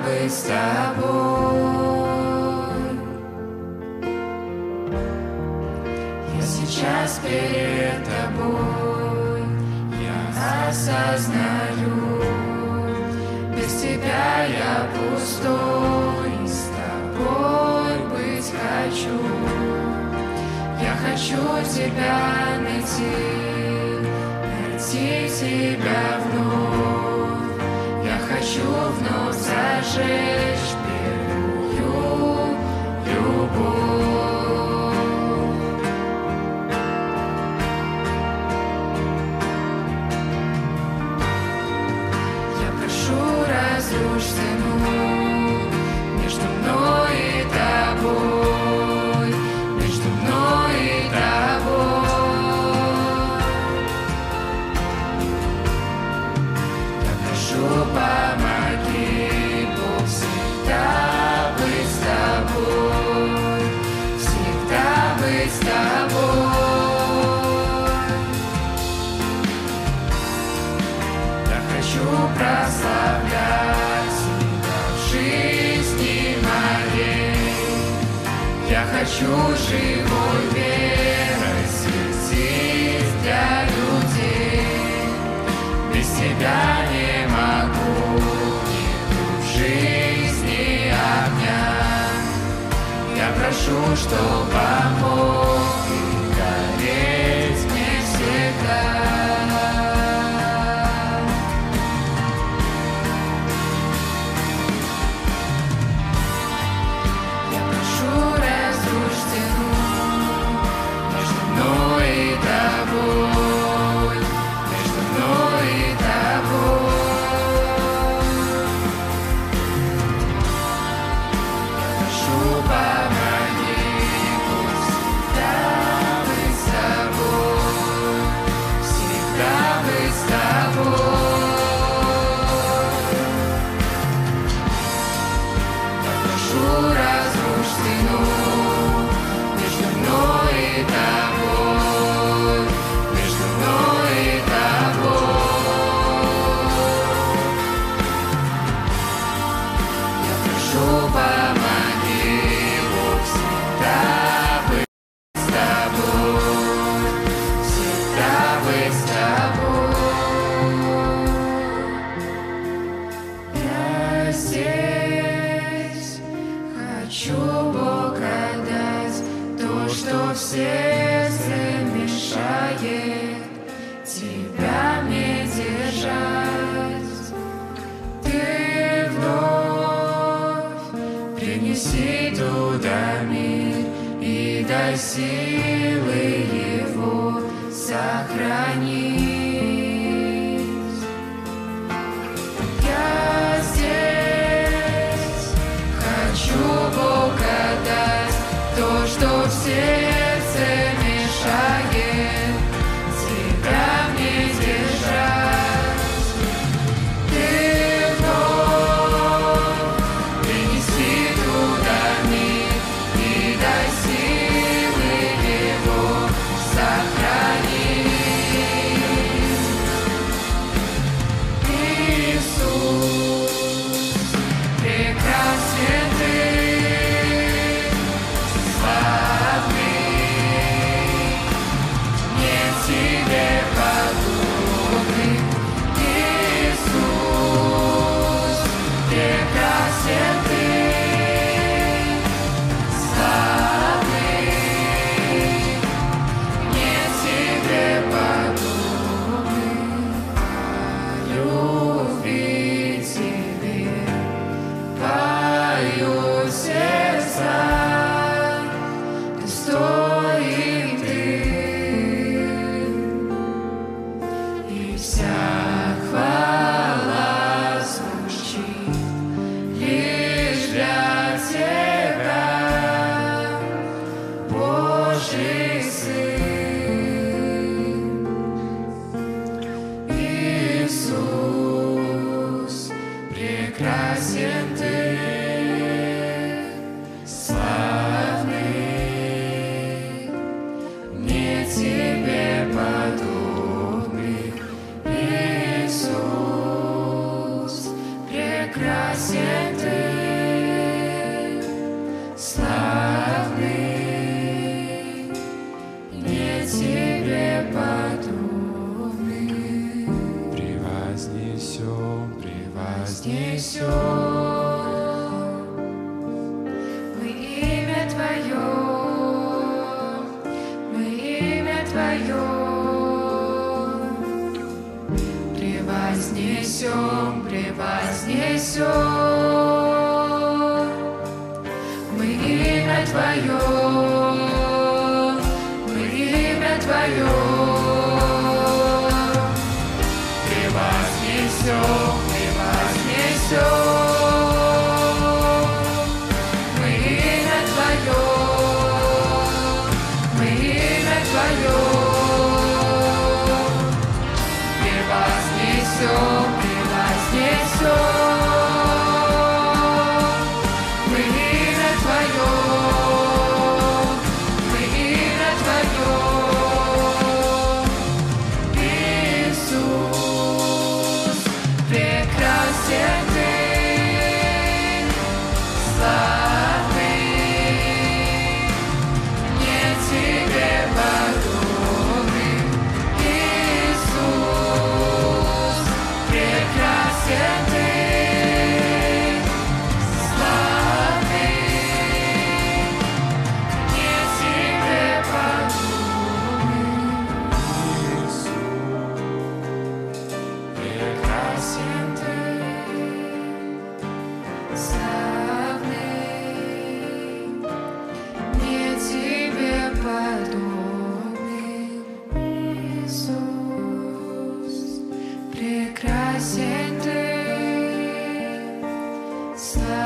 быть с тобой. Я сейчас перед тобой, я осознаю, без тебя я пустой, с тобой быть хочу. Я хочу тебя найти тебя вновь. Я хочу вновь зажечь первую любовь. Я прошу, разрушь стену между мной и тобой, между мной и тобой. Помоги, Бог, всегда быть с тобой, всегда быть с тобой. Я хочу прославлять тебя в жизни моей. Я хочу живой верой светить для людей. Без тебя не могу, нету в жизни огня. Я прошу, чтоб помог и гореть мне всегда. Я прошу, разрушь стену между мной и тобой, между мной и тобой. Помоги, Бог, всегда быть с тобой, всегда быть с тобой. Я прошу, разрушь стену между мной и тобой, между мной и тобой. Я прошу, помоги, всегда быть с тобой, всегда быть с тобой. Я здесь хочу, Бог, отдать то, что в сердце мешает тебя мне держать. Ты вновь принеси туда мир и дай силы его сохранить. Я здесь хочу, Бог, отдать то, что в сердце мешает тебя мне держать. Ты вновь принеси туда мир и дай силы его сохранить. Иисус, прекрасен ты, славный, нет тебе подобных. Иисус, прекрасен ты, славный, нет тебе подобных. Любви тебе поют сердца, достоин ты, и вся хвала звучит лишь для тебя, Божий Сын. Иисус, прекрасен ты, славный, нет тебе подобных. Иисус, прекрасен ты. превознесем мы имя Твое, мы имя Твое превознесем, превознесем мы имя Твое, мы имя Твое превознесем, превознесем мы имя Твое, мы имя Твое превознесем, превознесем мы имя Твое, мы имя Твое Иисус, прекрасен Ты, славный, нет Тебе подобный. Иисус, прекрасен Ты, славный, нет Тебе подобный. Прекрасен Ты, славный, нет Тебе подобный. Иисус, прекрасен Ты, славный.